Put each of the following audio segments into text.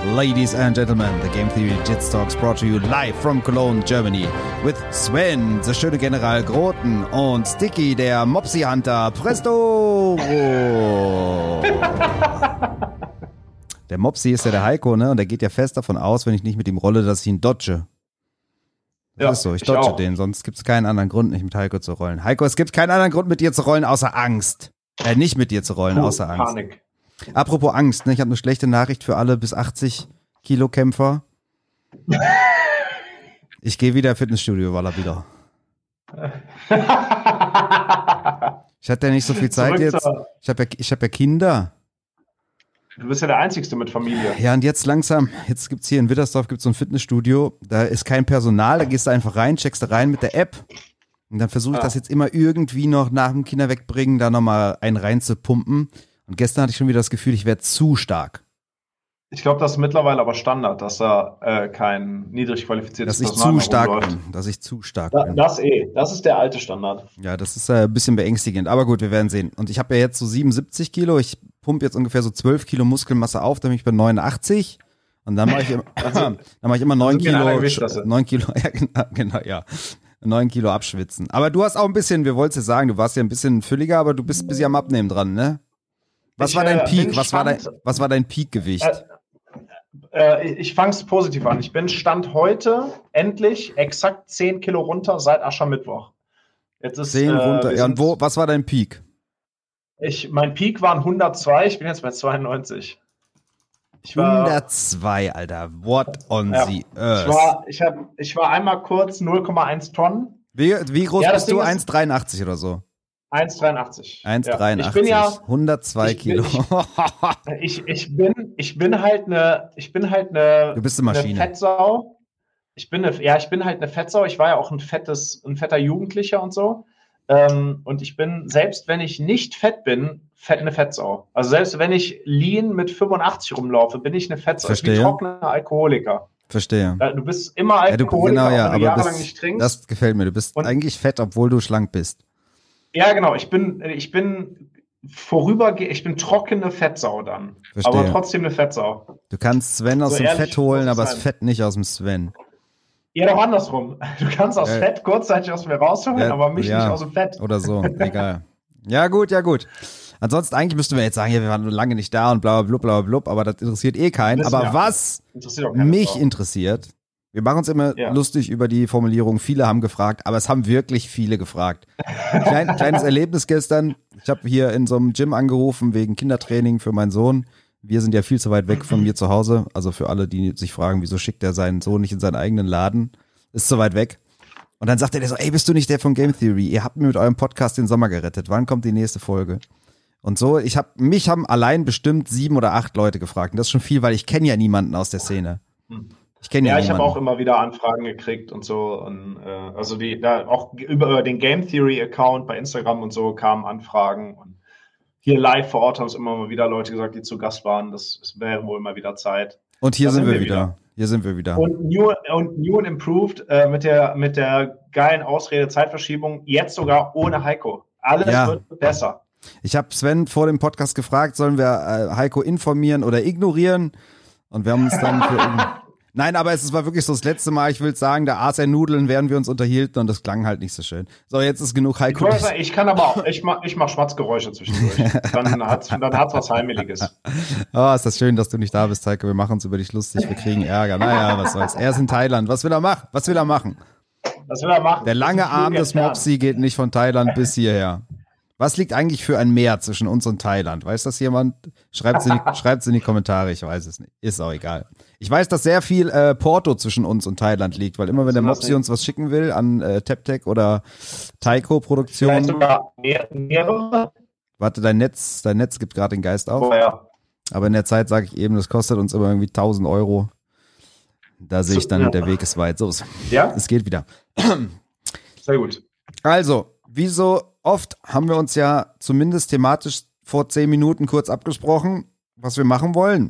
Ladies and gentlemen, the Game Theory Jits Talks brought to you live from Cologne, Germany with Sven, der schöne General Groten und Sticky, der Mopsy Hunter. Presto! Der Mopsy ist ja der Heiko, ne? Und der geht ja fest davon aus, wenn ich nicht mit ihm rolle, dass ich ihn dodge. Das ist so, ich dodge den, sonst gibt es keinen anderen Grund, nicht mit Heiko zu rollen. Heiko, es gibt keinen anderen Grund, mit dir zu rollen, außer Angst. Nicht mit dir zu rollen, außer Angst. Panik. Apropos Angst, ne? Ich habe eine schlechte Nachricht für alle bis 80 Kilo Kämpfer. Ich gehe wieder ins Fitnessstudio, wieder. Ich hatte ja nicht so viel Zeit jetzt. Ich hab ja Kinder. Du bist ja der Einzigste mit Familie. Ja, und jetzt langsam, jetzt gibt's hier in Wittersdorf so ein Fitnessstudio, da ist kein Personal, da gehst du einfach rein, checkst du rein mit der App und dann versuche ich das jetzt immer irgendwie noch nach dem Kinder wegbringen, da nochmal einen reinzupumpen. Und gestern hatte ich schon wieder das Gefühl, ich werde zu stark. Ich glaube, das ist mittlerweile aber Standard, dass da kein niedrig qualifiziertes Personal rumläuft. Dass ich zu stark bin. Das ist der alte Standard. Ja, das ist ein bisschen beängstigend, aber gut, wir werden sehen. Und ich habe ja jetzt so 77 Kilo, ich pumpe jetzt ungefähr so 12 Kilo Muskelmasse auf, dann bin ich bei 89 und dann mache ich, immer 9 Kilo, ja, 9 Kilo abschwitzen. Aber du hast auch ein bisschen, wir wollten es ja sagen, du warst ja ein bisschen fülliger, aber du bist ein bisschen am Abnehmen dran, ne? Was war dein Peak? Was war dein Peak-Gewicht? Ich fange es positiv an. Ich bin Stand heute endlich exakt 10 Kilo runter seit Aschermittwoch. Jetzt ist 10 runter. Ja, und was war dein Peak? Mein Peak waren 102, ich bin jetzt bei 92. 102, Alter. What on the earth? Ich war einmal kurz 0,1 Tonnen. Wie groß bist du? 1,83 oder so? 1,83. 1,83. Ja. 102 Kilo. Ich bin halt eine. Du bist eine Maschine. Fettsau. Ich bin halt eine Fettsau. Ich war ja auch ein fetter Jugendlicher und so. Und ich bin, selbst wenn ich nicht fett bin, eine Fettsau. Also selbst wenn ich lean mit 85 rumlaufe, bin ich eine Fettsau. Verstehe. Ich bin trockener Alkoholiker. Verstehe. Du bist immer Alkoholiker, wenn du jahrelang nicht trinkst. Das gefällt mir. Du bist eigentlich fett, obwohl du schlank bist. Ja, genau. Ich bin trockene Fettsau dann. Verstehe. Aber trotzdem eine Fettsau. Du kannst Sven aus dem Fett holen, aber das Fett nicht aus dem Sven. Ja, doch andersrum. Du kannst aus Fett kurzzeitig aus mir rausholen, aber mich nicht aus dem Fett. Oder so, egal. Ja, gut. Ansonsten eigentlich müssten wir jetzt sagen, ja, wir waren lange nicht da und bla bla bla, aber das interessiert keinen. Aber was mich interessiert, wir machen uns immer lustig über die Formulierung, viele haben gefragt, aber es haben wirklich viele gefragt. Kleines Erlebnis gestern, ich habe hier in so einem Gym angerufen wegen Kindertraining für meinen Sohn. Wir sind ja viel zu weit weg von mir zu Hause, also für alle, die sich fragen, wieso schickt er seinen Sohn nicht in seinen eigenen Laden, ist zu weit weg. Und dann sagt er so, ey, bist du nicht der von Game Theory? Ihr habt mir mit eurem Podcast den Sommer gerettet, wann kommt die nächste Folge? Und so, mich haben allein bestimmt 7 oder 8 Leute gefragt und das ist schon viel, weil ich kenne ja niemanden aus der Szene. Ich habe auch immer wieder Anfragen gekriegt und so. Und, also auch über den Game Theory Account bei Instagram und so kamen Anfragen. Und hier live vor Ort haben es immer mal wieder Leute gesagt, die zu Gast waren. Das wäre wohl mal wieder Zeit. Und hier sind wir wieder. Hier sind wir wieder. Und New and Improved mit der geilen Ausrede Zeitverschiebung, jetzt sogar ohne Heiko. Alles wird besser. Ich habe Sven vor dem Podcast gefragt, sollen wir Heiko informieren oder ignorieren? Und wir haben uns dann Nein, aber es war wirklich so das letzte Mal, ich will sagen, da aß er Nudeln, während wir uns unterhielten und das klang halt nicht so schön. So, jetzt ist genug Heiko. Ich kann aber auch, ich mach Schmatzgeräusche zwischendurch. Dann hat's was Heimeliges. Oh, ist das schön, dass du nicht da bist, Heiko. Wir machen uns über dich lustig, wir kriegen Ärger. Naja, was soll's. Er ist in Thailand. Was will er machen? Der lange Arm des Mopsy geht nicht von Thailand bis hierher. Was liegt eigentlich für ein Meer zwischen uns und Thailand? Weiß das jemand? Schreibt's in die Kommentare, ich weiß es nicht. Ist auch egal. Ich weiß, dass sehr viel Porto zwischen uns und Thailand liegt, weil immer wenn der Mopsy uns was schicken will an Taptec oder Taiko-Produktion. Vielleicht sogar mehrere. Warte, dein Netz gibt gerade den Geist auf. Oh, ja. Aber in der Zeit sage ich eben, das kostet uns immer irgendwie 1.000 Euro. Da sehe ich dann, der Weg ist weit. So, es geht wieder. Sehr gut. Also, wie so oft haben wir uns ja zumindest thematisch vor 10 Minuten kurz abgesprochen, was wir machen wollen.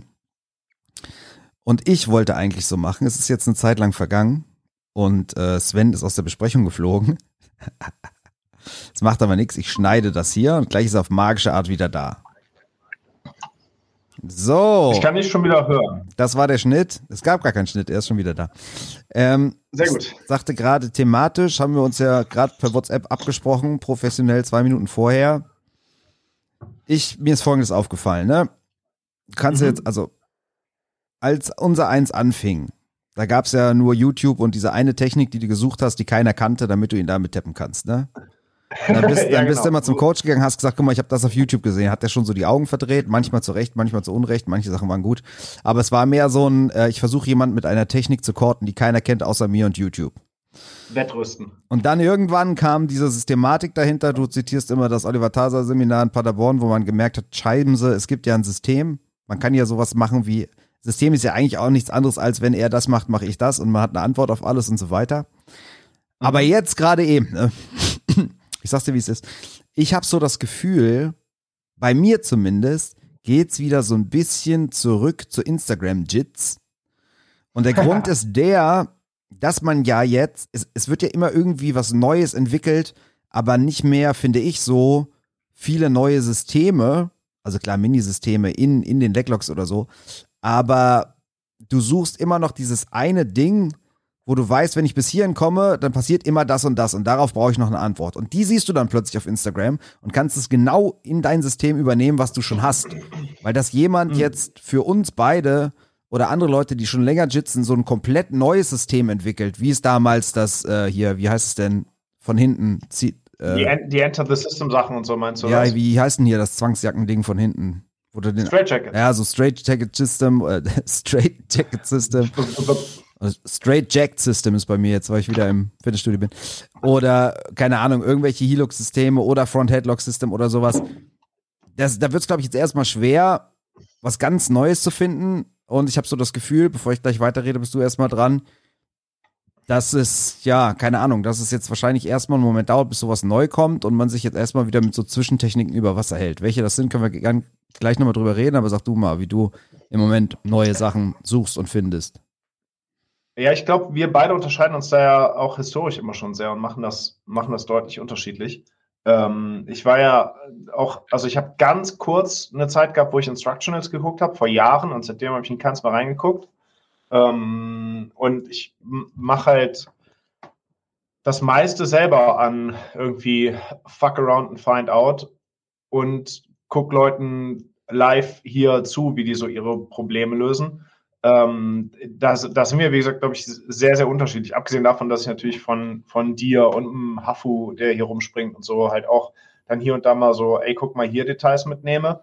Und ich wollte eigentlich so machen, es ist jetzt eine Zeit lang vergangen und Sven ist aus der Besprechung geflogen. Das macht aber nichts, ich schneide das hier und gleich ist er auf magische Art wieder da. So. Ich kann dich schon wieder hören. Das war der Schnitt. Es gab gar keinen Schnitt, er ist schon wieder da. Sehr gut. Ich sagte gerade thematisch, haben wir uns ja gerade per WhatsApp abgesprochen, professionell 2 Minuten vorher. Mir ist Folgendes aufgefallen, ne? Du kannst jetzt, also, als unser Eins anfing, da gab es ja nur YouTube und diese eine Technik, die du gesucht hast, die keiner kannte, damit du ihn damit tappen kannst, ne? Dann bist du immer zum Coach gegangen, hast gesagt, guck mal, ich habe das auf YouTube gesehen. Hat der schon so die Augen verdreht, manchmal zu Recht, manchmal zu Unrecht, manche Sachen waren gut. Aber es war mehr so ein, ich versuche jemanden mit einer Technik zu courten, die keiner kennt außer mir und YouTube. Wettrüsten. Und dann irgendwann kam diese Systematik dahinter. Du zitierst immer das Oliver Thasar-Seminar in Paderborn, wo man gemerkt hat, Scheibense, es gibt ja ein System. Man kann ja sowas machen wie, System ist ja eigentlich auch nichts anderes, als wenn er das macht, mache ich das und man hat eine Antwort auf alles und so weiter. Aber jetzt gerade eben, ne? Ich sag's dir, wie es ist. Ich habe so das Gefühl, bei mir zumindest, geht's wieder so ein bisschen zurück zu Instagram-Jits. Und der Grund ist der, dass man ja jetzt, es wird ja immer irgendwie was Neues entwickelt, aber nicht mehr, finde ich, so viele neue Systeme, also klar Minisysteme in den Lecklogs oder so, aber du suchst immer noch dieses eine Ding, wo du weißt, wenn ich bis hierhin komme, dann passiert immer das und darauf brauche ich noch eine Antwort. Und die siehst du dann plötzlich auf Instagram und kannst es genau in dein System übernehmen, was du schon hast. Weil das jemand jetzt für uns beide oder andere Leute, die schon länger jitzen, so ein komplett neues System entwickelt, wie es damals das hier, wie heißt es denn, von hinten zieht. Die Enter the System Sachen und so meinst du? Ja, was? wie heißt denn hier das Zwangsjacken-Ding von hinten? Straight Jacket. Ja, so Straight Jacket System, Straight Jacket System. Straight Jacked System ist bei mir jetzt, weil ich wieder im Fitnessstudio bin. Oder, keine Ahnung, irgendwelche Helix-Systeme oder Front-Headlock-System oder sowas. Da wird es, glaube ich, jetzt erstmal schwer, was ganz Neues zu finden. Und ich habe so das Gefühl, bevor ich gleich weiterrede, bist du erstmal dran, dass es, ja, keine Ahnung, dass es jetzt wahrscheinlich erstmal einen Moment dauert, bis sowas neu kommt und man sich jetzt erstmal wieder mit so Zwischentechniken über Wasser hält. Welche das sind, können wir gleich nochmal drüber reden, aber sag du mal, wie du im Moment neue Sachen suchst und findest. Ja, ich glaube, wir beide unterscheiden uns da ja auch historisch immer schon sehr und machen das deutlich unterschiedlich. Ich war ja auch, also ich habe ganz kurz eine Zeit gehabt, wo ich Instructionals geguckt habe, vor Jahren, und seitdem habe ich in keins mehr reingeguckt. Und ich mache halt das meiste selber an irgendwie Fuck Around and Find Out und guck Leuten live hier zu, wie die so ihre Probleme lösen. Da sind wir, wie gesagt, glaube ich, sehr, sehr unterschiedlich. Abgesehen davon, dass ich natürlich von dir und einem Hafu, der hier rumspringt und so, halt auch dann hier und da mal so, ey, guck mal hier Details mitnehme.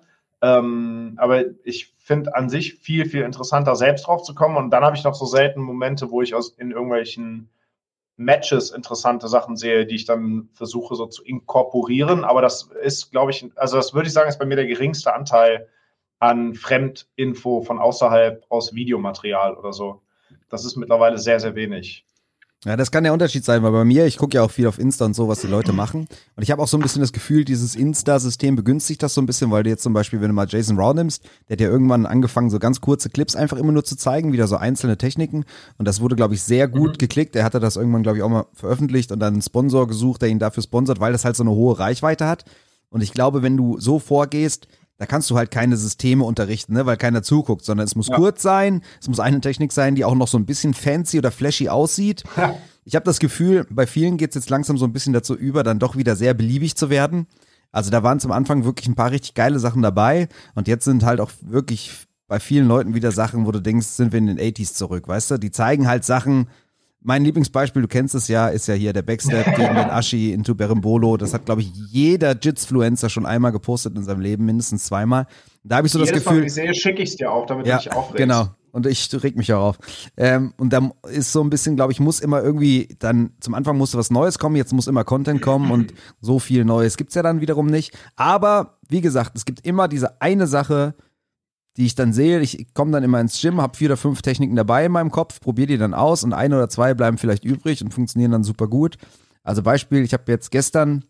Aber ich finde an sich viel, viel interessanter, selbst drauf zu kommen. Und dann habe ich noch so selten Momente, wo ich in irgendwelchen Matches interessante Sachen sehe, die ich dann versuche so zu inkorporieren. Aber das ist, glaube ich, also das würde ich sagen, ist bei mir der geringste Anteil an Fremdinfo von außerhalb aus Videomaterial oder so. Das ist mittlerweile sehr, sehr wenig. Ja, das kann der Unterschied sein, weil bei mir, ich gucke ja auch viel auf Insta und so, was die Leute machen. Und ich habe auch so ein bisschen das Gefühl, dieses Insta-System begünstigt das so ein bisschen, weil du jetzt zum Beispiel, wenn du mal Jason Rau nimmst, der hat ja irgendwann angefangen, so ganz kurze Clips einfach immer nur zu zeigen, wieder so einzelne Techniken. Und das wurde, glaube ich, sehr gut geklickt. Er hatte das irgendwann, glaube ich, auch mal veröffentlicht und dann einen Sponsor gesucht, der ihn dafür sponsert, weil das halt so eine hohe Reichweite hat. Und ich glaube, wenn du so vorgehst, da kannst du halt keine Systeme unterrichten, ne, weil keiner zuguckt, sondern es muss kurz sein, es muss eine Technik sein, die auch noch so ein bisschen fancy oder flashy aussieht. Ja. Ich habe das Gefühl, bei vielen geht's jetzt langsam so ein bisschen dazu über, dann doch wieder sehr beliebig zu werden. Also da waren zum Anfang wirklich ein paar richtig geile Sachen dabei und jetzt sind halt auch wirklich bei vielen Leuten wieder Sachen, wo du denkst, sind wir in den 80s zurück, weißt du? Die zeigen halt Sachen. Mein Lieblingsbeispiel, du kennst es ja, ist ja hier der Backstep gegen den Ashi into Berimbolo. Das hat, glaube ich, jeder Jitsfluencer schon einmal gepostet in seinem Leben, mindestens zweimal. Da habe ich so das Gefühl. Mal, ich sehe, schicke ich es dir auch, damit du dich aufregst. Genau. Und ich reg mich auch auf. Und da ist so ein bisschen, glaube ich, muss immer irgendwie dann, zum Anfang musste was Neues kommen, jetzt muss immer Content kommen und so viel Neues gibt's ja dann wiederum nicht. Aber, wie gesagt, es gibt immer diese eine Sache, die ich dann sehe, ich komme dann immer ins Gym, habe 4 oder 5 Techniken dabei in meinem Kopf, probiere die dann aus und 1 oder 2 bleiben vielleicht übrig und funktionieren dann super gut. Also Beispiel, ich habe jetzt gestern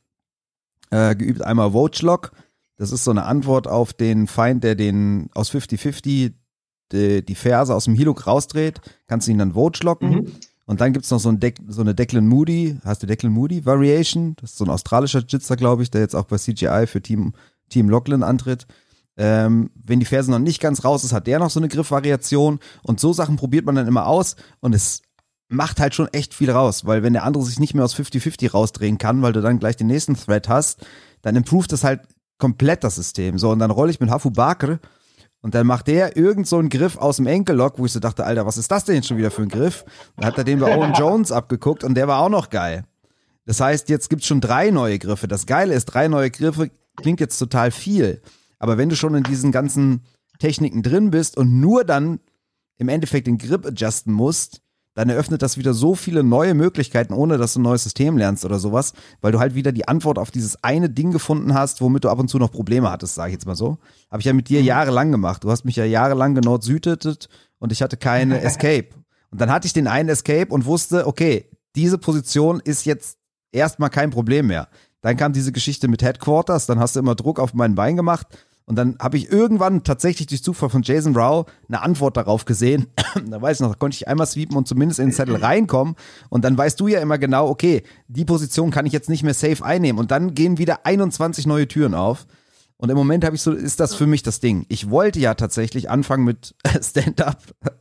geübt einmal Vogue-Lock. Das ist so eine Antwort auf den Feind, der den aus 50-50 die Ferse aus dem Hiluk rausdreht, kannst du ihn dann Vogue-Locken. Und dann gibt's noch so eine Declan Moody, heißt die Declan Moody Variation? Das ist so ein australischer Jitzer, glaube ich, der jetzt auch bei CGI für Team Lachlan antritt. Wenn die Ferse noch nicht ganz raus ist, hat der noch so eine Griffvariation und so Sachen probiert man dann immer aus und es macht halt schon echt viel raus, weil wenn der andere sich nicht mehr aus 50-50 rausdrehen kann, weil du dann gleich den nächsten Thread hast, dann improved das halt komplett das System. So, und dann rolle ich mit Hafu Bakr und dann macht der irgend so einen Griff aus dem Enkellock, wo ich so dachte, Alter, was ist das denn jetzt schon wieder für ein Griff? Dann hat er den bei Owen Jones abgeguckt und der war auch noch geil. Das heißt, jetzt gibt's schon 3 neue Griffe. Das Geile ist, 3 neue Griffe klingt jetzt total viel. Aber wenn du schon in diesen ganzen Techniken drin bist und nur dann im Endeffekt den Grip adjusten musst, dann eröffnet das wieder so viele neue Möglichkeiten, ohne dass du ein neues System lernst oder sowas, weil du halt wieder die Antwort auf dieses eine Ding gefunden hast, womit du ab und zu noch Probleme hattest, sage ich jetzt mal so. Habe ich ja mit dir jahrelang gemacht. Du hast mich ja jahrelang genord-südet und ich hatte keine Escape. Und dann hatte ich den einen Escape und wusste, okay, diese Position ist jetzt erstmal kein Problem mehr. Dann kam diese Geschichte mit Headquarters, dann hast du immer Druck auf mein Bein gemacht und dann habe ich irgendwann tatsächlich durch Zufall von Jason Rao eine Antwort darauf gesehen. Da weiß ich noch, da konnte ich einmal sweepen und zumindest in den Zettel reinkommen und dann weißt du ja immer genau, okay, die Position kann ich jetzt nicht mehr safe einnehmen und dann gehen wieder 21 neue Türen auf. Und im Moment habe ich so, ist das für mich das Ding. Ich wollte ja tatsächlich anfangen mit Stand-Up.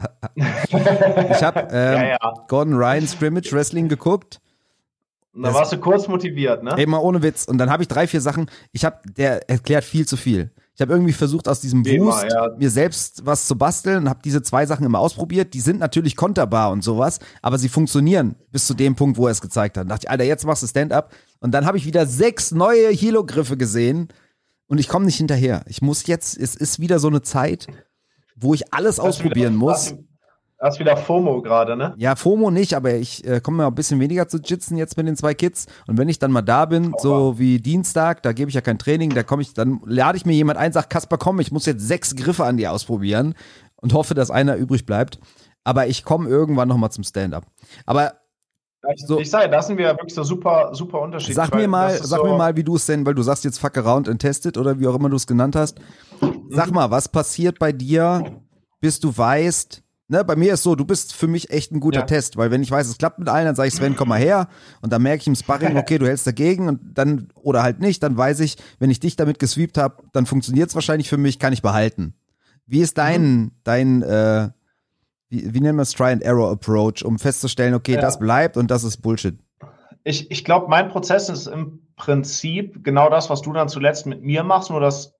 Ich habe Gordon Ryan Scrimmage Wrestling geguckt. Da warst du kurz motiviert, ne? Ey, mal ohne Witz. Und dann habe ich 3, 4 Sachen, der erklärt viel zu viel. Ich habe irgendwie versucht, aus diesem Wust mir selbst was zu basteln und habe diese 2 Sachen immer ausprobiert. Die sind natürlich konterbar und sowas, aber sie funktionieren bis zu dem Punkt, wo er es gezeigt hat. Da dachte ich, Alter, jetzt machst du Stand-Up. Und dann habe ich wieder 6 neue Hilo-Griffe gesehen und ich komme nicht hinterher. Ich muss jetzt, es ist wieder so eine Zeit, wo ich alles ausprobieren muss. Hast wieder FOMO gerade, ne? Ja, FOMO nicht, aber ich komme mal ein bisschen weniger zu jitzen jetzt mit den 2 Kids. Und wenn ich dann mal da bin, so wie Dienstag, da gebe ich ja kein Training, dann lade ich mir jemand ein, sag, Kasper, komm, ich muss jetzt 6 Griffe an dir ausprobieren und hoffe, dass einer übrig bleibt. Aber ich komme irgendwann nochmal zum Stand-Up. Aber ich sage, das sind wir wirklich so super, super unterschiedlich. Sag mir mal, wie du es denn, weil du sagst jetzt fuck around and test it oder wie auch immer du es genannt hast. Sag mal, was passiert bei dir, bis du weißt, ne, bei mir ist so, du bist für mich echt ein guter Test, weil wenn ich weiß, es klappt mit allen, dann sage ich, Sven, komm mal her und dann merke ich im Sparring, okay, du hältst dagegen und dann, oder halt nicht, dann weiß ich, wenn ich dich damit gesweept habe, dann funktioniert es wahrscheinlich für mich, kann ich behalten. Wie ist dein wie nennen wir es, Try-and-Error-Approach, um festzustellen, okay, das bleibt und das ist Bullshit? Ich glaube, mein Prozess ist im Prinzip genau das, was du dann zuletzt mit mir machst, nur dass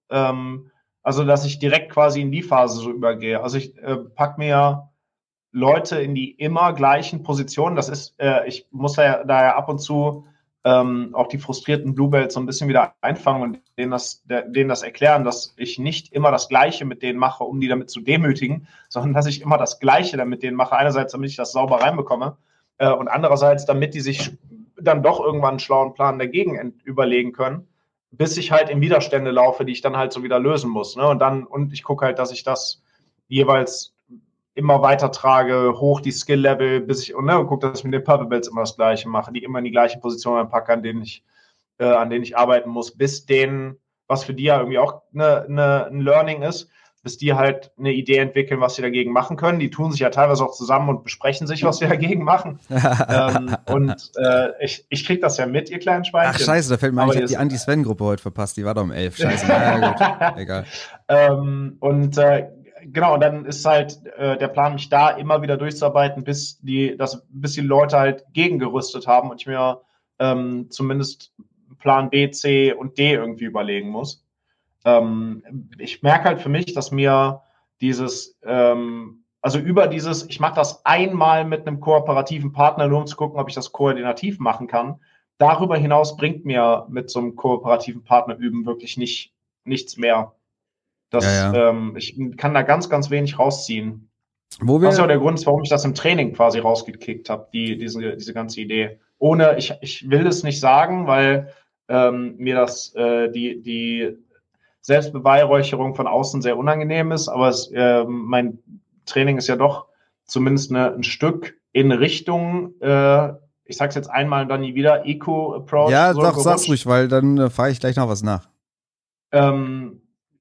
ich direkt quasi in die Phase so übergehe. Also ich pack mir Leute in die immer gleichen Positionen. Das ist, ich muss da ja ab und zu auch die frustrierten Bluebells so ein bisschen wieder einfangen und denen das erklären, dass ich nicht immer das Gleiche mit denen mache, um die damit zu demütigen, sondern dass ich immer das Gleiche dann mit denen mache. Einerseits, damit ich das sauber reinbekomme und andererseits, damit die sich dann doch irgendwann einen schlauen Plan dagegen überlegen können, bis ich halt in Widerstände laufe, die ich dann halt so wieder lösen muss. Ne? Und ich gucke halt, dass ich das jeweils immer weiter trage, hoch die Skill-Level, bis ich, und gucke, dass ich mit den Purple Belts immer das Gleiche mache, die immer in die gleiche Position packe, an denen ich arbeiten muss, bis denen, was für die ja irgendwie auch ein Learning ist, bis die halt eine Idee entwickeln, was sie dagegen machen können. Die tun sich ja teilweise auch zusammen und besprechen sich, was sie dagegen machen. Ich kriege das ja mit, ihr kleinen Schweinchen. Ach scheiße, da fällt mir ein, ich habe die Anti-Sven-Gruppe heute verpasst, die war doch um 11. Scheiße, naja, gut, egal. Genau, und dann ist halt der Plan, mich da immer wieder durchzuarbeiten, bis die Leute halt gegengerüstet haben und ich mir zumindest Plan B, C und D irgendwie überlegen muss. Ich merke halt für mich, dass mir dieses, ich mache das einmal mit einem kooperativen Partner, nur um zu gucken, ob ich das koordinativ machen kann. Darüber hinaus bringt mir mit so einem kooperativen Partner üben wirklich nichts mehr. Ich kann da ganz, ganz wenig rausziehen. Das ist ja der Grund, warum ich das im Training quasi rausgekickt habe, diese ganze Idee. Ich will es nicht sagen, weil mir das die Selbstbeweihräucherung von außen sehr unangenehm ist, aber mein Training ist ja doch zumindest ein Stück in Richtung, ich sag's jetzt einmal und dann nie wieder, Eco-Approach. Ja, doch, sag's ruhig, weil dann fahre ich gleich noch was nach. Weil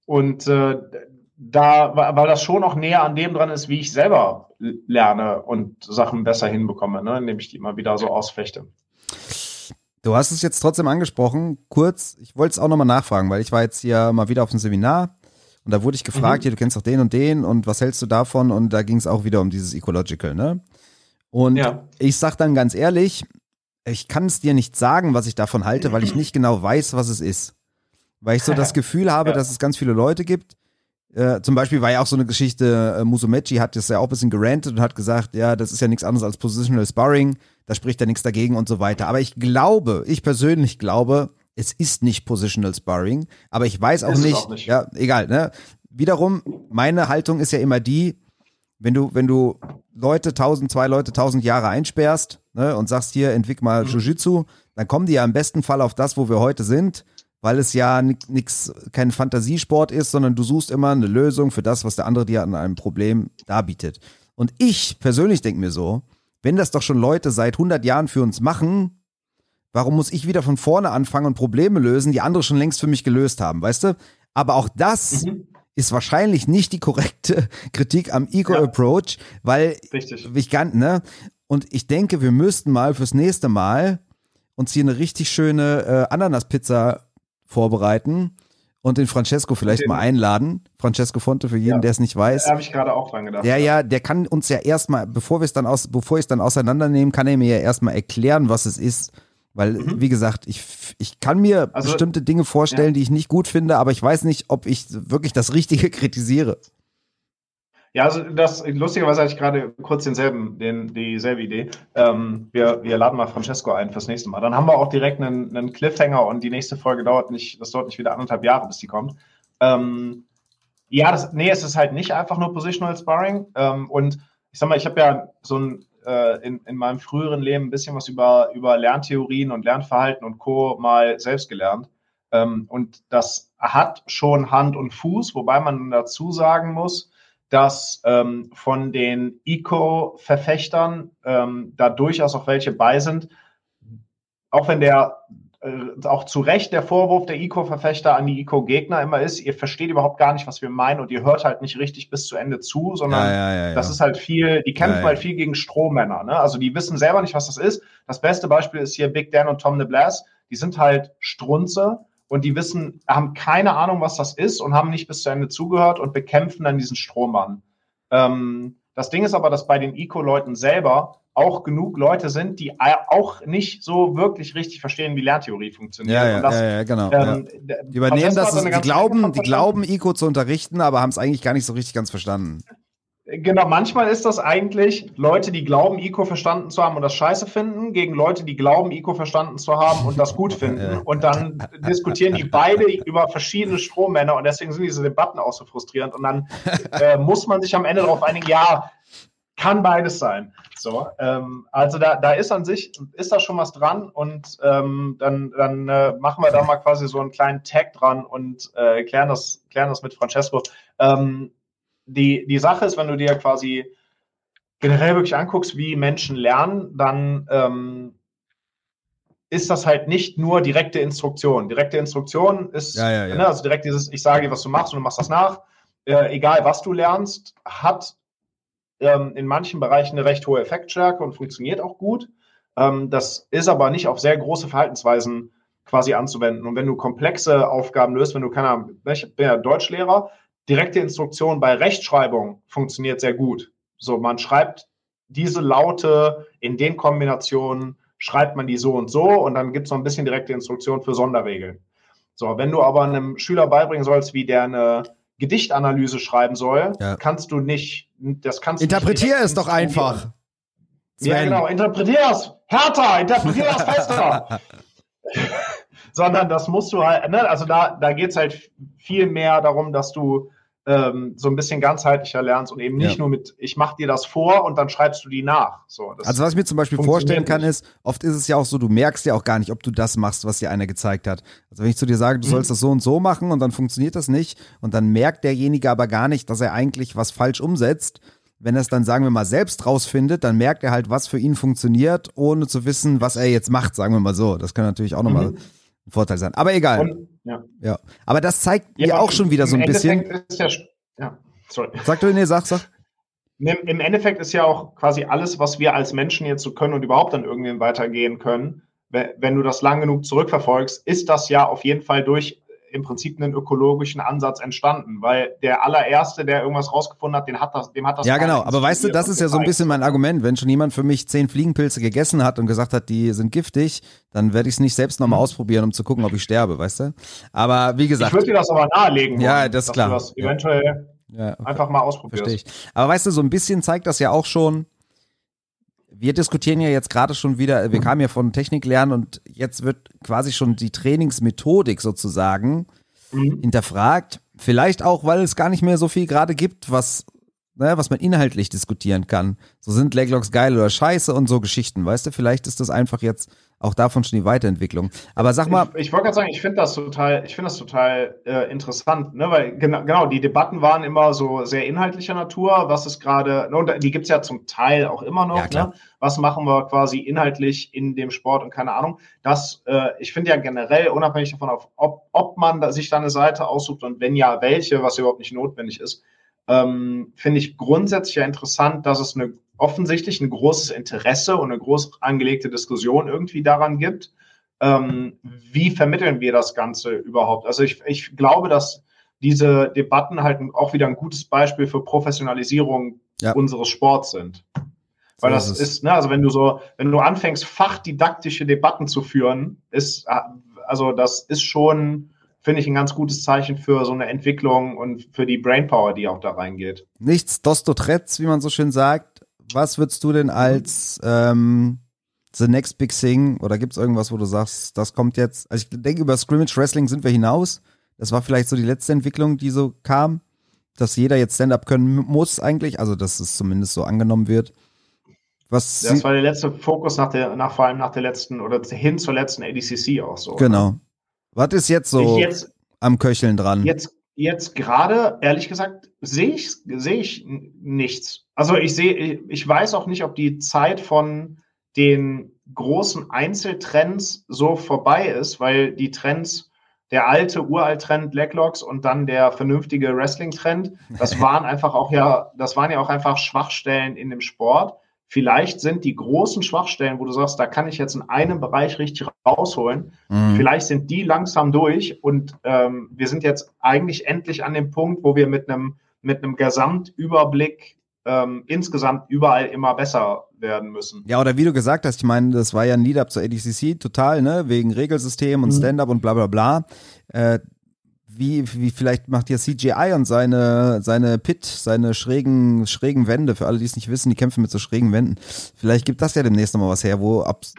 das schon auch näher an dem dran ist, wie ich selber lerne und Sachen besser hinbekomme, ne, indem ich die immer wieder so ausfechte. Du hast es jetzt trotzdem angesprochen, kurz, ich wollte es auch nochmal nachfragen, weil ich war jetzt hier mal wieder auf einem Seminar Und da wurde ich gefragt, hier, du kennst doch den und was hältst du davon? Und da ging es auch wieder um dieses Ecological, ne? Und ich sag dann ganz ehrlich, ich kann es dir nicht sagen, was ich davon halte, weil ich nicht genau weiß, was es ist. Weil ich so das Gefühl habe, dass es ganz viele Leute gibt. Zum Beispiel war ja auch so eine Geschichte, Musumeci hat das ja auch ein bisschen gerantet und hat gesagt, ja, das ist ja nichts anderes als Positional Sparring, da spricht ja nichts dagegen und so weiter. Aber ich persönlich glaube, es ist nicht Positional Sparring, aber ich weiß auch nicht, ja, egal, ne? Wiederum, meine Haltung ist ja immer die, wenn du Leute 1000 Jahre einsperrst, ne, und sagst hier, entwickle mal Jiu-Jitsu, dann kommen die ja im besten Fall auf das, wo wir heute sind, weil es ja kein Fantasiesport ist, sondern du suchst immer eine Lösung für das, was der andere dir an einem Problem darbietet. Und ich persönlich denke mir so, wenn das doch schon Leute seit 100 Jahren für uns machen, warum muss ich wieder von vorne anfangen und Probleme lösen, die andere schon längst für mich gelöst haben, weißt du? Aber auch das ist wahrscheinlich nicht die korrekte Kritik am Eco-Approach, weil und ich denke, wir müssten mal fürs nächste Mal uns hier eine richtig schöne Ananaspizza vorbereiten und den Francesco vielleicht mal einladen. Francesco Fonte, für jeden, der es nicht weiß. Da habe ich gerade auch dran gedacht. Ja, der kann uns ja erstmal, bevor ich es dann auseinandernehmen, kann er mir ja erstmal erklären, was es ist. Weil, wie gesagt, ich kann mir bestimmte Dinge vorstellen, die ich nicht gut finde, aber ich weiß nicht, ob ich wirklich das Richtige kritisiere. Ja, also lustigerweise hatte ich gerade kurz dieselbe Idee. Wir laden mal Francesco ein fürs nächste Mal. Dann haben wir auch direkt einen Cliffhanger und die nächste Folge dauert nicht wieder 1,5 Jahre, bis die kommt. Es ist halt nicht einfach nur Positional Sparring. Und ich sag mal, ich habe ja so in meinem früheren Leben ein bisschen was über Lerntheorien und Lernverhalten und Co. mal selbst gelernt. Und das hat schon Hand und Fuß, wobei man dazu sagen muss, dass von den Eco-Verfechtern da durchaus auch welche bei sind, auch wenn auch zu Recht der Vorwurf der Eco-Verfechter an die Eco-Gegner immer ist, ihr versteht überhaupt gar nicht, was wir meinen und ihr hört halt nicht richtig bis zu Ende zu, sondern das ist halt viel, die kämpfen halt viel gegen Strohmänner, ne? Also die wissen selber nicht, was das ist. Das beste Beispiel ist hier Big Dan und Tom DeBlas, die sind halt Strunze und die haben keine Ahnung, was das ist und haben nicht bis zu Ende zugehört und bekämpfen dann diesen Strohmann. Das Ding ist aber, dass bei den Eco-Leuten selber auch genug Leute sind, die auch nicht so wirklich richtig verstehen, wie Lerntheorie funktioniert. Genau. Die übernehmen das, die glauben, Eco zu unterrichten, aber haben es eigentlich gar nicht so richtig ganz verstanden. Genau, manchmal ist das eigentlich Leute, die glauben, Eco verstanden zu haben und das scheiße finden, gegen Leute, die glauben, Eco verstanden zu haben und das gut finden. Und dann diskutieren die beide über verschiedene Strohmänner und deswegen sind diese Debatten auch so frustrierend. Und dann muss man sich am Ende darauf einigen, ja, kann beides sein. So, also da ist an sich, ist da schon was dran und dann machen wir da mal quasi so einen kleinen Tag dran und klären das mit Francesco. Die Sache ist, wenn du dir quasi generell wirklich anguckst, wie Menschen lernen, dann ist das halt nicht nur direkte Instruktion. Direkte Instruktion ist, ne, also direkt dieses, ich sage dir, was du machst und du machst das nach. Egal, was du lernst, hat in manchen Bereichen eine recht hohe Effektstärke und funktioniert auch gut. Das ist aber nicht auf sehr große Verhaltensweisen quasi anzuwenden. Und wenn du komplexe Aufgaben löst, wenn du ich bin ja Deutschlehrer, direkte Instruktion bei Rechtschreibung funktioniert sehr gut. So, man schreibt diese Laute in den Kombinationen, schreibt man die so und dann gibt es noch ein bisschen direkte Instruktion für Sonderregeln. So, wenn du aber einem Schüler beibringen sollst, wie der eine Gedichtanalyse schreiben soll, kannst du nicht, interpretier es doch einfach. Sven. Ja, genau, interpretier es härter, interpretier das fester. Sondern das musst du halt, ne, also da geht es halt viel mehr darum, dass du so ein bisschen ganzheitlicher lernst und eben nicht nur mit, ich mach dir das vor und dann schreibst du die nach. So, also was ich mir zum Beispiel vorstellen kann ist, oft ist es ja auch so, du merkst ja auch gar nicht, ob du das machst, was dir einer gezeigt hat. Also wenn ich zu dir sage, du sollst das so und so machen und dann funktioniert das nicht und dann merkt derjenige aber gar nicht, dass er eigentlich was falsch umsetzt. Wenn er es dann, sagen wir mal, selbst rausfindet, dann merkt er halt, was für ihn funktioniert, ohne zu wissen, was er jetzt macht, sagen wir mal so. Das kann natürlich auch nochmal ein Vorteil sein. Aber egal. Ja. Aber das zeigt mir auch schon wieder so ein bisschen. Sag du, nee, sag. Im Endeffekt ist ja auch quasi alles, was wir als Menschen jetzt so können und überhaupt dann irgendwann weitergehen können, wenn du das lang genug zurückverfolgst, ist das ja auf jeden Fall durch im Prinzip einen ökologischen Ansatz entstanden, weil der allererste, der irgendwas rausgefunden hat, dem hat das. Ja, genau, aber weißt du, das ist ja so ein bisschen mein Argument. Wenn schon jemand für mich 10 Fliegenpilze gegessen hat und gesagt hat, die sind giftig, dann werde ich es nicht selbst nochmal ausprobieren, um zu gucken, ob ich sterbe, weißt du? Aber wie gesagt. Ich würde dir das aber nahelegen. Ja, das ist klar. Du das eventuell einfach mal ausprobierst. Verstehe ich. Aber weißt du, so ein bisschen zeigt das ja auch schon, wir diskutieren ja jetzt gerade schon wieder, wir kamen ja von Technik lernen und jetzt wird quasi schon die Trainingsmethodik sozusagen hinterfragt. Vielleicht auch, weil es gar nicht mehr so viel gerade gibt, was man inhaltlich diskutieren kann. So sind Leglocks geil oder scheiße und so Geschichten, weißt du? Vielleicht ist das einfach jetzt auch davon schon die Weiterentwicklung. Aber sag mal. Ich wollte gerade sagen, ich finde das total interessant, ne? Weil genau, die Debatten waren immer so sehr inhaltlicher Natur. Was ist gerade, und die gibt's ja zum Teil auch immer noch, ne? Was machen wir quasi inhaltlich in dem Sport und keine Ahnung. Ich finde ja generell, unabhängig davon, ob man sich da eine Seite aussucht und wenn ja, welche, was überhaupt nicht notwendig ist, finde ich grundsätzlich ja interessant, dass es offensichtlich ein großes Interesse und eine groß angelegte Diskussion irgendwie daran gibt. Wie vermitteln wir das Ganze überhaupt? Also ich glaube, dass diese Debatten halt auch wieder ein gutes Beispiel für Professionalisierung unseres Sports sind. Weil das ist, ne, also wenn du anfängst, fachdidaktische Debatten zu führen, das ist schon, finde ich, ein ganz gutes Zeichen für so eine Entwicklung und für die Brainpower, die auch da reingeht. Nichts Dostotretz, wie man so schön sagt. Was würdest du denn als the next big thing, oder gibt es irgendwas, wo du sagst, das kommt jetzt? Also ich denke, über Scrimmage Wrestling sind wir hinaus. Das war vielleicht so die letzte Entwicklung, die so kam, dass jeder jetzt Stand-up können muss eigentlich, also dass es zumindest so angenommen wird. Das war der letzte Fokus vor allem nach der letzten oder hin zur letzten ADCC auch so. Genau. Oder? Was ist jetzt so am Köcheln dran? Jetzt gerade, ehrlich gesagt, sehe ich nichts. Also ich weiß auch nicht, ob die Zeit von den großen Einzeltrends so vorbei ist, weil die Trends, der Uralt-Trend Leglocks und dann der vernünftige Wrestling-Trend, das waren ja auch einfach Schwachstellen in dem Sport. Vielleicht sind die großen Schwachstellen, wo du sagst, da kann ich jetzt in einem Bereich richtig rausholen, vielleicht sind die langsam durch und wir sind jetzt eigentlich endlich an dem Punkt, wo wir mit einem Gesamtüberblick insgesamt überall immer besser werden müssen. Ja, oder wie du gesagt hast, ich meine, das war ja ein Lead-Up zur ADCC, total, ne, wegen Regelsystem und Stand-Up und bla bla bla. Wie vielleicht macht ja CGI und seine schrägen Wände, für alle, die es nicht wissen, die kämpfen mit so schrägen Wänden. Vielleicht gibt das ja demnächst nochmal was her, wo ab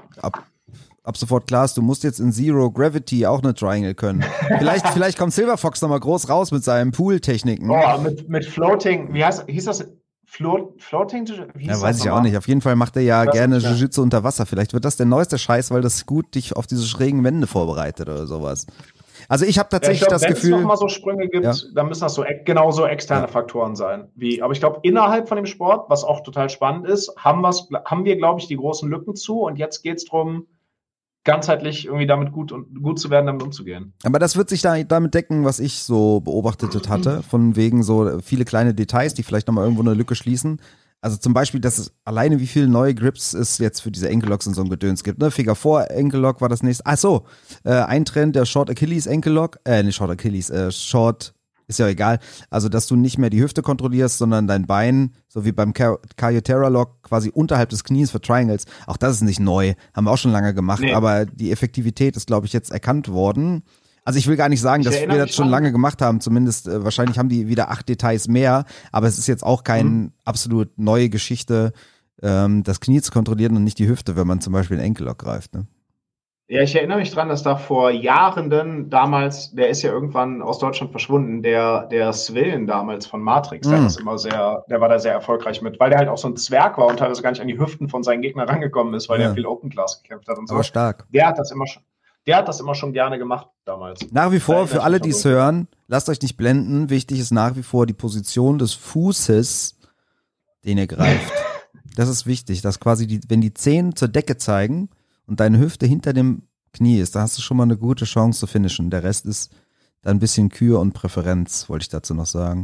sofort klar ist, du musst jetzt in Zero Gravity auch eine Triangle können. Vielleicht kommt Silver Fox nochmal groß raus mit seinen Pool-Techniken. Mit Floating, hieß das Floating? Ja, weiß ich auch nicht. Auf jeden Fall macht er ja gerne Jiu-Jitsu unter Wasser. Vielleicht wird das der neueste Scheiß, weil das gut dich auf diese schrägen Wände vorbereitet oder sowas. Also ich habe tatsächlich das Gefühl, wenn es nochmal so Sprünge gibt, dann müssen das genauso externe Faktoren sein. Aber ich glaube, innerhalb von dem Sport, was auch total spannend ist, haben wir, glaube ich, die großen Lücken zu und jetzt geht es darum, ganzheitlich irgendwie damit gut zu werden, damit umzugehen. Aber das wird sich damit decken, was ich so beobachtet hatte, von wegen so viele kleine Details, die vielleicht nochmal irgendwo eine Lücke schließen. Also zum Beispiel, dass es alleine wie viele neue Grips es jetzt für diese Ankle Locks und so ein Gedöns gibt. Ne? Figure 4 Ankle Lock war das nächste. Ach so, ein Trend, der Short Achilles Ankle Lock. Nicht Short Achilles, Short, ist ja egal. Also, dass du nicht mehr die Hüfte kontrollierst, sondern dein Bein, so wie beim Kyotera Lock, quasi unterhalb des Knies für Triangles. Auch das ist nicht neu, haben wir auch schon lange gemacht. Nee. Aber die Effektivität ist, glaube ich, jetzt erkannt worden. Also ich will gar nicht sagen, dass wir das schon lange gemacht haben, zumindest wahrscheinlich haben die wieder 8 Details mehr, aber es ist jetzt auch keine absolut neue Geschichte, das Knie zu kontrollieren und nicht die Hüfte, wenn man zum Beispiel einen Ankle Lock greift. Ne? Ja, ich erinnere mich dran, dass da vor Jahren damals, der ist ja irgendwann aus Deutschland verschwunden, der Svillen damals von Matrix, der war da sehr erfolgreich mit, weil der halt auch so ein Zwerg war und teilweise gar nicht an die Hüften von seinen Gegnern rangekommen ist, weil der viel Open Class gekämpft hat und so. Aber stark. Der hat das immer schon gerne gemacht damals. Nach wie vor, für alle, die es hören, lasst euch nicht blenden. Wichtig ist nach wie vor die Position des Fußes, den ihr greift. Das ist wichtig, dass quasi wenn die Zehen zur Decke zeigen und deine Hüfte hinter dem Knie ist, da hast du schon mal eine gute Chance zu finishen. Der Rest ist dann ein bisschen Kür und Präferenz, wollte ich dazu noch sagen.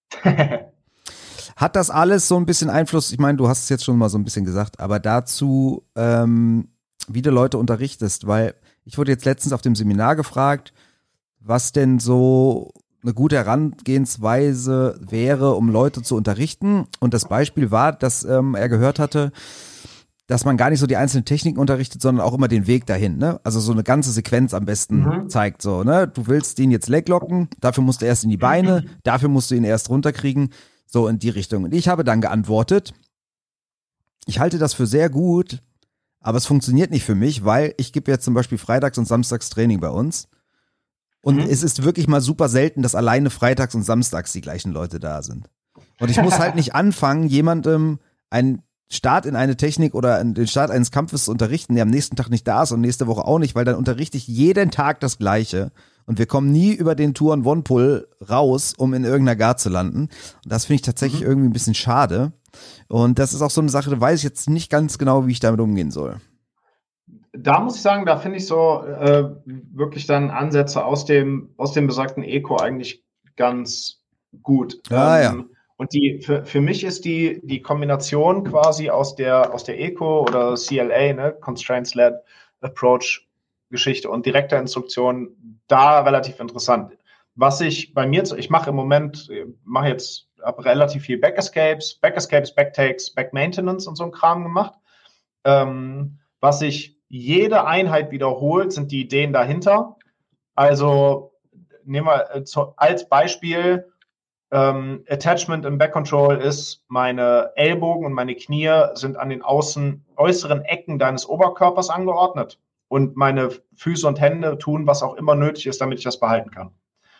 Hat das alles so ein bisschen Einfluss, ich meine, du hast es jetzt schon mal so ein bisschen gesagt, aber dazu, wie du Leute unterrichtest, weil ich wurde jetzt letztens auf dem Seminar gefragt, was denn so eine gute Herangehensweise wäre, um Leute zu unterrichten. Und das Beispiel war, dass er gehört hatte, dass man gar nicht so die einzelnen Techniken unterrichtet, sondern auch immer den Weg dahin, ne? Also so eine ganze Sequenz am besten zeigt, so, ne? Du willst ihn jetzt leglocken, dafür musst du erst in die Beine, dafür musst du ihn erst runterkriegen, so in die Richtung. Und ich habe dann geantwortet, ich halte das für sehr gut, aber es funktioniert nicht für mich, weil ich gebe jetzt zum Beispiel freitags und samstags Training bei uns. Und es ist wirklich mal super selten, dass alleine freitags und samstags die gleichen Leute da sind. Und ich muss halt nicht anfangen, jemandem einen Start in eine Technik oder den Start eines Kampfes zu unterrichten, der am nächsten Tag nicht da ist und nächste Woche auch nicht, weil dann unterrichte ich jeden Tag das Gleiche. Und wir kommen nie über den Two-on-One-Pull raus, um in irgendeiner Guard zu landen. Und das finde ich tatsächlich irgendwie ein bisschen schade. Und das ist auch so eine Sache, da weiß ich jetzt nicht ganz genau, wie ich damit umgehen soll. Da muss ich sagen, da finde ich so wirklich dann Ansätze aus dem besagten Eco eigentlich ganz gut. Ja. Und für mich ist die Kombination quasi aus der Eco oder CLA, ne, Constraints-Led Approach Geschichte und direkter Instruktion da relativ interessant. Was ich mache im Moment, habe relativ viel Back-Escapes, Backtakes, Back-Maintenance und so ein Kram gemacht. Was sich jede Einheit wiederholt, sind die Ideen dahinter. Also nehmen wir als Beispiel Attachment im Back-Control ist, meine Ellbogen und meine Knie sind an den äußeren Ecken deines Oberkörpers angeordnet und meine Füße und Hände tun, was auch immer nötig ist, damit ich das behalten kann.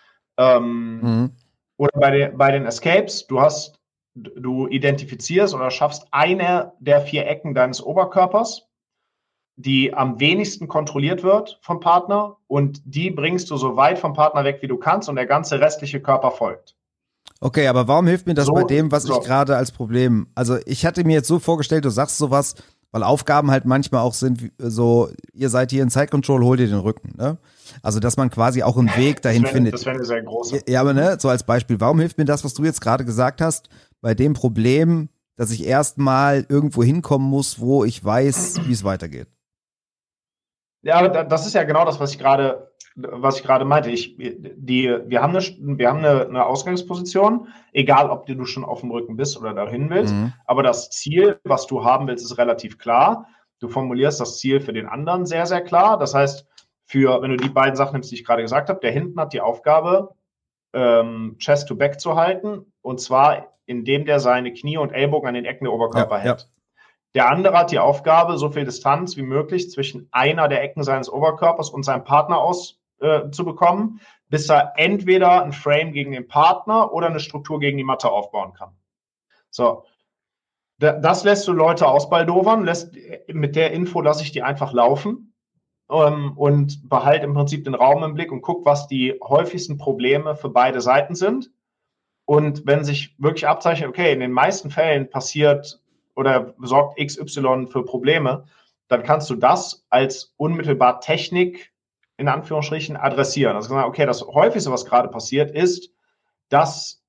Oder bei den Escapes, du identifizierst oder schaffst eine der 4 Ecken deines Oberkörpers, die am wenigsten kontrolliert wird vom Partner, und die bringst du so weit vom Partner weg, wie du kannst, und der ganze restliche Körper folgt. Okay, aber warum hilft mir das bei dem, was ich gerade als Problem, also ich hatte mir jetzt so vorgestellt, du sagst sowas, weil Aufgaben halt manchmal auch sind, so, ihr seid hier in Side Control, holt ihr den Rücken, ne? Also, dass man quasi auch einen Weg dahin findet. Das wäre eine sehr große. Ja, aber ne, so als Beispiel, warum hilft mir das, was du jetzt gerade gesagt hast, bei dem Problem, dass ich erstmal irgendwo hinkommen muss, wo ich weiß, wie es weitergeht? Ja, aber das ist ja genau das, was ich gerade meinte. Wir haben eine Ausgangsposition, egal ob du schon auf dem Rücken bist oder dahin willst. Aber das Ziel, was du haben willst, ist relativ klar. Du formulierst das Ziel für den anderen sehr, sehr klar. Das heißt, wenn du die beiden Sachen nimmst, die ich gerade gesagt habe, der hinten hat die Aufgabe, Chest to Back zu halten, und zwar indem der seine Knie und Ellbogen an den Ecken der Oberkörper hält. Ja. Der andere hat die Aufgabe, so viel Distanz wie möglich zwischen einer der Ecken seines Oberkörpers und seinem Partner zu bekommen, bis er entweder ein Frame gegen den Partner oder eine Struktur gegen die Matte aufbauen kann. So, das lässt du Leute ausbaldowern, mit der Info lasse ich die einfach laufen und behalte im Prinzip den Raum im Blick und guck, was die häufigsten Probleme für beide Seiten sind. Und wenn sich wirklich abzeichnet, okay, in den meisten Fällen passiert oder sorgt XY für Probleme, dann kannst du das als unmittelbar Technik in Anführungsstrichen adressieren. Also okay, das häufigste, was gerade passiert, ist, dass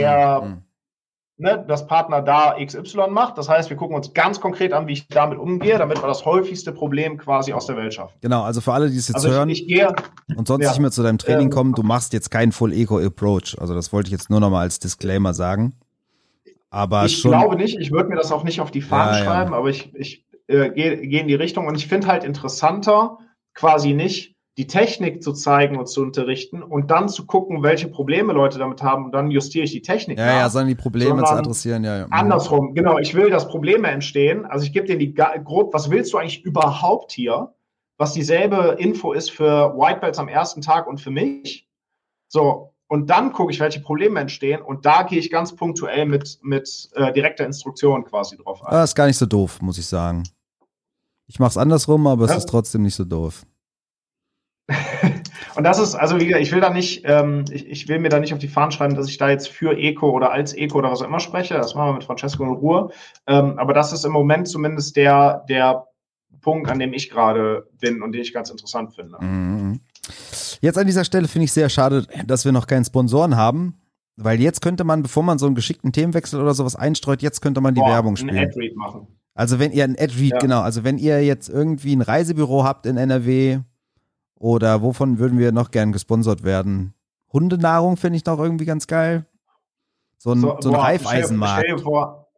das Partner da XY macht. Das heißt, wir gucken uns ganz konkret an, wie ich damit umgehe, damit wir das häufigste Problem quasi aus der Welt schaffen. Genau, also für alle, die es jetzt hören und sonst nicht mehr zu deinem Training kommen, du machst jetzt keinen Full-Eco-Approach. Also das wollte ich jetzt nur nochmal als Disclaimer sagen. Aber ich glaube nicht, ich würde mir das auch nicht auf die Fahnen schreiben, aber ich gehe in die Richtung, und ich finde halt interessanter, quasi nicht die Technik zu zeigen und zu unterrichten und dann zu gucken, welche Probleme Leute damit haben, und dann justiere ich die Technik. Sondern die Probleme zu adressieren, Andersrum, genau, ich will, dass Probleme entstehen, also ich gebe denen grob, was willst du eigentlich überhaupt hier, was dieselbe Info ist für White Belts am ersten Tag und für mich, so. Und dann gucke ich, welche Probleme entstehen, und da gehe ich ganz punktuell mit direkter Instruktion quasi drauf ein. Das ist gar nicht so doof, muss ich sagen. Ich mache es andersrum, aber es ist trotzdem nicht so doof. Und das ist, also wie gesagt, ich will da nicht, ich will mir da nicht auf die Fahnen schreiben, dass ich da jetzt für Eco oder als Eco oder was auch immer spreche. Das machen wir mit Francesco in Ruhe. Aber das ist im Moment zumindest der Punkt, an dem ich gerade bin und den ich ganz interessant finde. Jetzt an dieser Stelle finde ich sehr schade, dass wir noch keinen Sponsoren haben, weil jetzt könnte man, bevor man so einen geschickten Themenwechsel oder sowas einstreut, jetzt könnte man die Werbung spielen. Einen Ad-Read machen. Also wenn ihr ein Ad-Read, genau, also wenn ihr jetzt irgendwie ein Reisebüro habt in NRW Oder wovon würden wir noch gern gesponsert werden? Hundenahrung finde ich noch irgendwie ganz geil. So ein Reifeisenmarkt. Stell dir vor,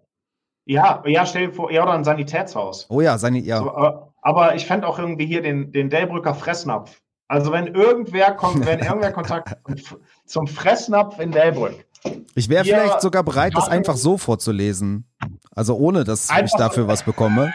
stell dir vor, oder ein Sanitätshaus. Oh ja, So, aber ich fände auch irgendwie hier den Delbrücker Fressnapf. Also wenn irgendwer Kontakt zum Fressnapf in Delbrück. Ich wäre vielleicht sogar bereit, das einfach so vorzulesen. Also ohne, dass ich dafür was bekomme.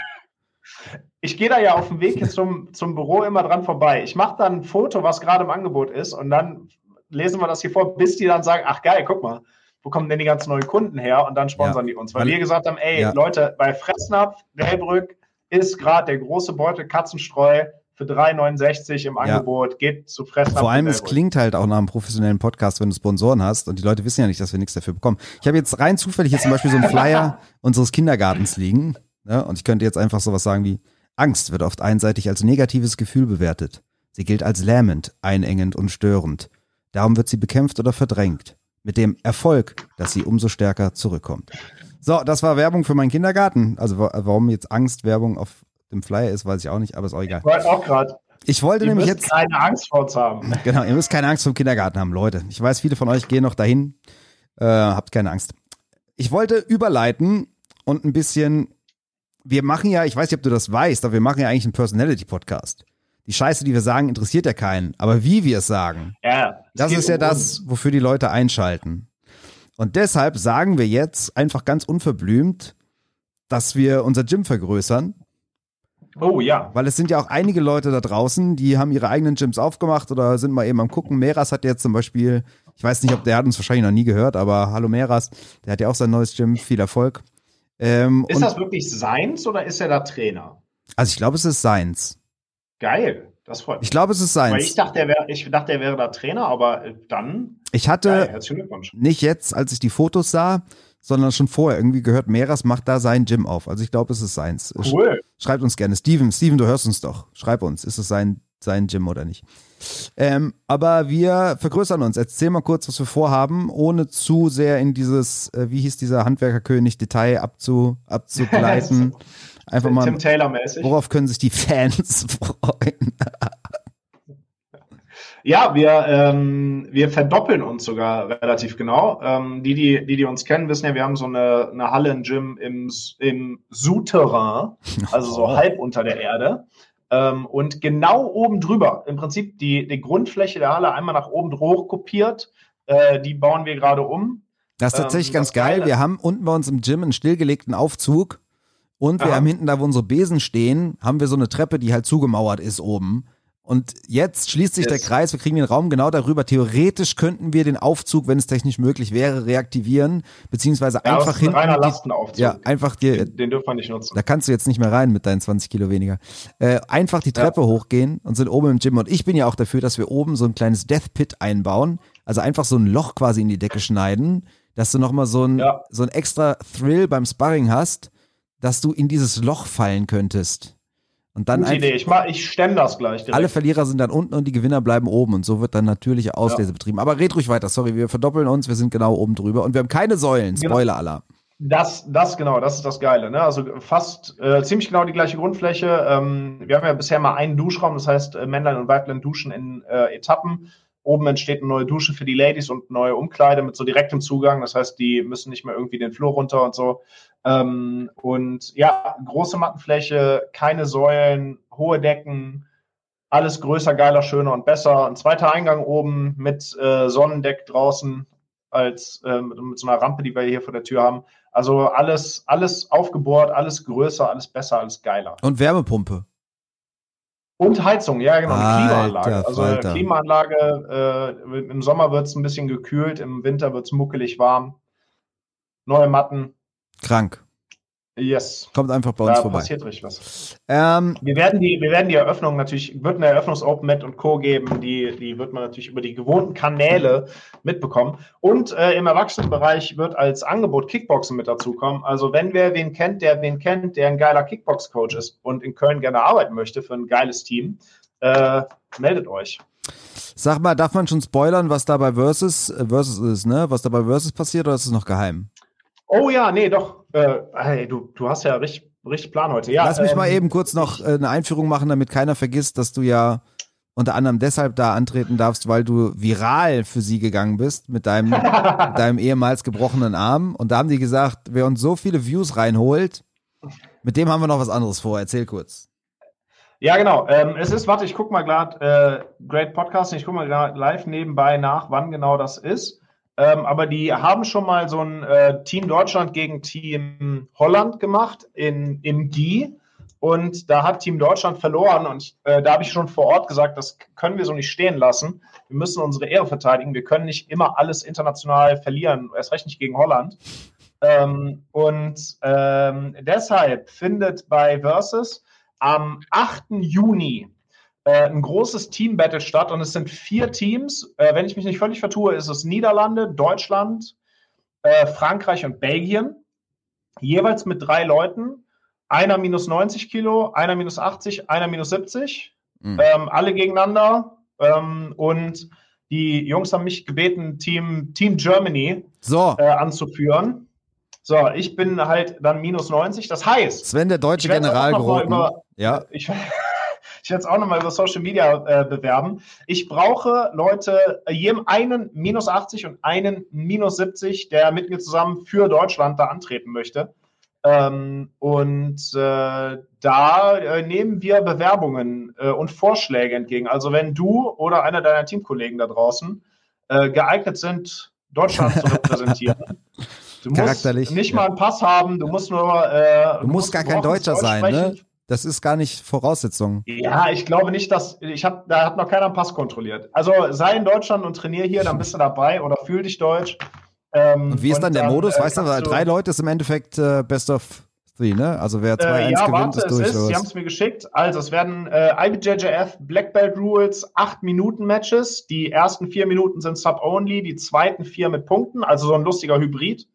Ich gehe da ja auf dem Weg zum Büro immer dran vorbei. Ich mache dann ein Foto, was gerade im Angebot ist, und dann lesen wir das hier vor, bis die dann sagen, ach geil, guck mal, wo kommen denn die ganzen neuen Kunden her? Und dann sponsern die uns. Weil wir gesagt haben, Leute, bei Fressnapf, Delbrück ist gerade der große Beutel Katzenstreu für 3,69 im Angebot. Geht zu Fressnapf. Vor allem, es klingt halt auch nach einem professionellen Podcast, wenn du Sponsoren hast, und die Leute wissen ja nicht, dass wir nichts dafür bekommen. Ich habe jetzt rein zufällig zum Beispiel so einen Flyer unseres Kindergartens liegen, ne? Und ich könnte jetzt einfach sowas sagen wie: Angst wird oft einseitig als negatives Gefühl bewertet. Sie gilt als lähmend, einengend und störend. Darum wird sie bekämpft oder verdrängt. Mit dem Erfolg, dass sie umso stärker zurückkommt. So, das war Werbung für meinen Kindergarten. Also warum jetzt Angst Werbung auf dem Flyer ist, weiß ich auch nicht, aber ist auch egal. Ich wollte auch gerade. Ich wollte nämlich jetzt keine Angst vor uns haben. Genau, ihr müsst keine Angst vor dem Kindergarten haben, Leute. Ich weiß, viele von euch gehen noch dahin. Habt keine Angst. Ich wollte überleiten und ein bisschen, wir machen ja, ich weiß nicht, ob du das weißt, aber wir machen ja eigentlich einen Personality-Podcast. Die Scheiße, die wir sagen, interessiert ja keinen. Aber wie wir es sagen, das ist ja das, wofür die Leute einschalten. Und deshalb sagen wir jetzt einfach ganz unverblümt, dass wir unser Gym vergrößern. Oh ja. Weil es sind ja auch einige Leute da draußen, die haben ihre eigenen Gyms aufgemacht oder sind mal eben am gucken. Meras hat jetzt zum Beispiel, ich weiß nicht, der hat uns wahrscheinlich noch nie gehört, aber hallo Meras, der hat ja auch sein neues Gym, viel Erfolg. Ist das wirklich seins oder ist er da Trainer? Also ich glaube, es ist seins. Geil, das freut mich. Ich glaube, es ist seins. Weil ich dachte, er wäre da Trainer, aber dann. Ich hatte herzlichen Glückwunsch. Nicht jetzt, als ich die Fotos sah, sondern schon vorher irgendwie gehört, Meras macht da sein Gym auf. Also ich glaube, es ist seins. Cool. Schreibt uns gerne. Steven, du hörst uns doch. Schreib uns, ist es sein Gym oder nicht? Aber wir vergrößern uns. Erzähl mal kurz, was wir vorhaben, ohne zu sehr in dieses, wie hieß dieser Handwerkerkönig, Detail abzugleiten. Einfach mal, Tim Taylor-mäßig. Worauf können sich die Fans freuen? Ja, wir verdoppeln uns sogar relativ genau. Die uns kennen, wissen ja, wir haben so eine Halle, ein Gym im Souterrain, also so halb unter der Erde. Und genau oben drüber, im Prinzip die Grundfläche der Halle einmal nach oben hoch kopiert. Die bauen wir gerade um. Das ist tatsächlich ganz geil. Wir haben unten bei uns im Gym einen stillgelegten Aufzug. Und wir haben hinten, da wo unsere Besen stehen, haben wir so eine Treppe, die halt zugemauert ist oben. Und jetzt schließt sich der Kreis, wir kriegen den Raum genau darüber. Theoretisch könnten wir den Aufzug, wenn es technisch möglich wäre, reaktivieren, beziehungsweise einfach hinten. Ein reiner Lastenaufzug. Ja, einfach den dürfen wir nicht nutzen. Da kannst du jetzt nicht mehr rein mit deinen 20 Kilo weniger. Einfach die Treppe hochgehen und sind oben im Gym. Und ich bin ja auch dafür, dass wir oben so ein kleines Death Pit einbauen. Also einfach so ein Loch quasi in die Decke schneiden, dass du nochmal so ein extra Thrill beim Sparring hast, dass du in dieses Loch fallen könntest. Und dann Gute Idee. Ich stemme das gleich direkt. Alle Verlierer sind dann unten und die Gewinner bleiben oben. Und so wird dann natürliche Auslese betrieben. Aber red ruhig weiter. Sorry, wir verdoppeln uns. Wir sind genau oben drüber. Und wir haben keine Säulen. Spoiler-Alarm. Das ist das Geile. Ne? Also fast ziemlich genau die gleiche Grundfläche. Wir haben ja bisher mal einen Duschraum. Das heißt, Männlein und Weiblein duschen in Etappen. Oben entsteht eine neue Dusche für die Ladies und neue Umkleide mit so direktem Zugang. Das heißt, die müssen nicht mehr irgendwie den Flur runter und so. Und ja, große Mattenfläche, keine Säulen, hohe Decken, alles größer, geiler, schöner und besser. Ein zweiter Eingang oben mit Sonnendeck draußen als mit so einer Rampe, die wir hier vor der Tür haben. Also alles aufgebohrt, alles größer, alles besser, alles geiler. Und Wärmepumpe. Und Heizung, ja genau, eine Klimaanlage. Alter, also Falter. Klimaanlage, im Sommer wird es ein bisschen gekühlt, im Winter wird es muckelig warm. Neue Matten. Krank. Yes. Kommt einfach bei uns vorbei. Da passiert richtig was. Wir werden die Eröffnung natürlich, wird eine Eröffnungs-Open Mat und Co. geben, die wird man natürlich über die gewohnten Kanäle mitbekommen. Und im Erwachsenenbereich wird als Angebot Kickboxen mit dazukommen. Also wenn wer wen kennt, der ein geiler Kickbox-Coach ist und in Köln gerne arbeiten möchte für ein geiles Team, meldet euch. Sag mal, darf man schon spoilern, was da bei Versus ist, ne? Was da bei Versus passiert, oder ist es noch geheim? Oh ja, nee, doch. Hey, du hast ja richtig Plan heute. Ja, Lass mich mal eben kurz noch eine Einführung machen, damit keiner vergisst, dass du ja unter anderem deshalb da antreten darfst, weil du viral für sie gegangen bist mit deinem ehemals gebrochenen Arm. Und da haben die gesagt, wer uns so viele Views reinholt, mit dem haben wir noch was anderes vor. Erzähl kurz. Ja, genau. Warte, ich guck mal gerade, Great Podcast, ich guck mal gerade live nebenbei nach, wann genau das ist. Aber die haben schon mal so ein Team Deutschland gegen Team Holland gemacht im GI. Und da hat Team Deutschland verloren und da habe ich schon vor Ort gesagt, das können wir so nicht stehen lassen. Wir müssen unsere Ehre verteidigen. Wir können nicht immer alles international verlieren, erst recht nicht gegen Holland. Deshalb findet bei Versus am 8. Juni ein großes Team-Battle statt und es sind 4 Teams. Wenn ich mich nicht völlig vertue, ist es Niederlande, Deutschland, Frankreich und Belgien. Jeweils mit 3 Leuten. Einer minus 90 Kilo, einer minus 80, einer minus 70. Alle gegeneinander. Und die Jungs haben mich gebeten, Team Germany anzuführen. So, ich bin halt dann minus 90. Das heißt, Sven, der deutsche General Groten. Ja. Ich werde es auch nochmal über Social Media bewerben. Ich brauche Leute, jedem einen minus 80 und einen minus 70, der mit mir zusammen für Deutschland da antreten möchte. Da nehmen wir Bewerbungen und Vorschläge entgegen. Also wenn du oder einer deiner Teamkollegen da draußen geeignet sind, Deutschland zu repräsentieren, du musst nicht mal einen Pass haben, du musst nur... du musst gar kein Deutscher sein, ne? Das ist gar nicht Voraussetzung. Ja, ich glaube nicht, da hat noch keiner einen Pass kontrolliert. Also sei in Deutschland und trainier hier, dann bist du dabei oder fühl dich deutsch. Und wie ist dann der Modus? Weißt du, 3 Leute ist im Endeffekt Best of 3, ne? Also wer 2-1 gewinnt, ist durch. Sie haben es mir geschickt. Also es werden IBJJF Black Belt Rules 8-Minuten-Matches. Die ersten 4 Minuten sind Sub-Only, die zweiten 4 mit Punkten, also so ein lustiger Hybrid.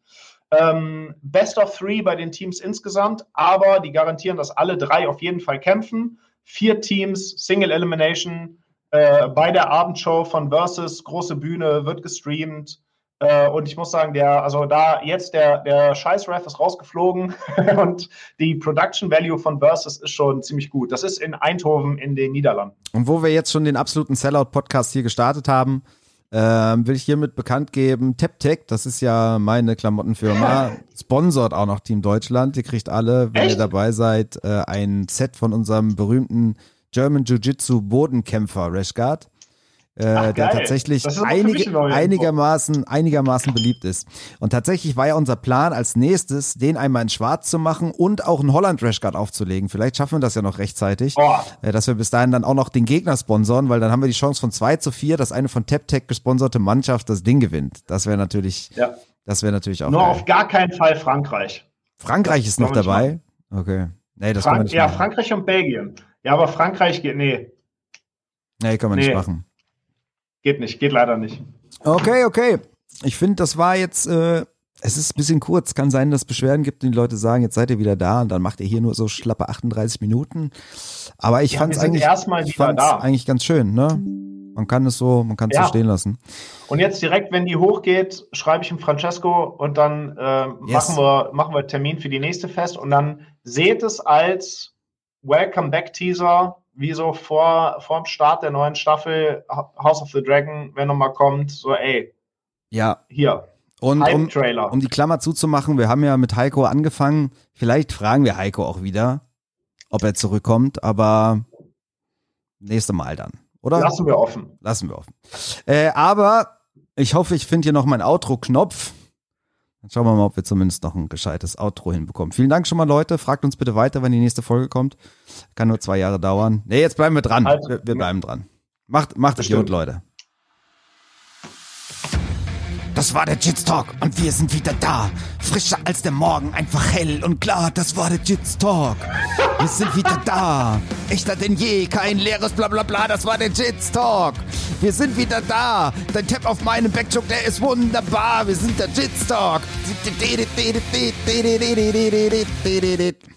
Best of 3 bei den Teams insgesamt, aber die garantieren, dass alle 3 auf jeden Fall kämpfen. 4 Teams, Single Elimination, bei der Abendshow von Versus, große Bühne, wird gestreamt. Und ich muss sagen, der Scheiß-Ref ist rausgeflogen und die Production Value von Versus ist schon ziemlich gut. Das ist in Eindhoven in den Niederlanden. Und wo wir jetzt schon den absoluten Sellout-Podcast hier gestartet haben, will ich hiermit bekannt geben, TapTech, das ist ja meine Klamottenfirma, sponsort auch noch Team Deutschland. Ihr kriegt alle, wenn ihr dabei seid, ein Set von unserem berühmten German Jiu-Jitsu Bodenkämpfer Rashguard. Der tatsächlich einigermaßen beliebt ist. Und tatsächlich war ja unser Plan als nächstes, den einmal in schwarz zu machen und auch einen Holland Rashguard aufzulegen. Vielleicht schaffen wir das ja noch rechtzeitig, dass wir bis dahin dann auch noch den Gegner sponsoren, weil dann haben wir die Chance von 2-4, dass eine von TapTech gesponserte Mannschaft das Ding gewinnt. Das wäre natürlich auch nur geil. Auf gar keinen Fall Frankreich. Frankreich ist noch dabei? Okay. Nee, das kann man nicht machen. Frankreich und Belgien. Ja, aber Frankreich geht, Nee, kann man nicht machen. Geht leider nicht. Okay. Ich finde, das war jetzt, es ist ein bisschen kurz. Kann sein, dass es Beschwerden gibt und die Leute sagen, jetzt seid ihr wieder da und dann macht ihr hier nur so schlappe 38 Minuten. Aber ich fand es eigentlich ganz schön, ne? Man kann es so stehen lassen. Und jetzt direkt, wenn die hochgeht, schreibe ich ihm Francesco und dann machen wir Termin für die nächste fest und dann seht es als Welcome Back Teaser, wie so vor dem Start der neuen Staffel House of the Dragon, wenn nochmal kommt, so hier. Und um die Klammer zuzumachen, wir haben ja mit Heiko angefangen, vielleicht fragen wir Heiko auch wieder, ob er zurückkommt, aber nächste Mal dann, oder? Lassen wir offen. Aber ich hoffe, ich finde hier noch meinen Outro-Knopf. Dann schauen wir mal, ob wir zumindest noch ein gescheites Outro hinbekommen. Vielen Dank schon mal, Leute. Fragt uns bitte weiter, wenn die nächste Folge kommt. Kann nur 2 Jahre dauern. Nee, jetzt bleiben wir dran. Wir bleiben dran. Macht es gut, Leute. Das war der Jits Talk und wir sind wieder da. Frischer als der Morgen, einfach hell und klar. Das war der Jits Talk. Wir sind wieder da. Echter denn je, kein leeres Blablabla. Das war der Jits Talk. Wir sind wieder da. Dein Tap auf meinem Backjoke, der ist wunderbar. Wir sind der Jits Talk.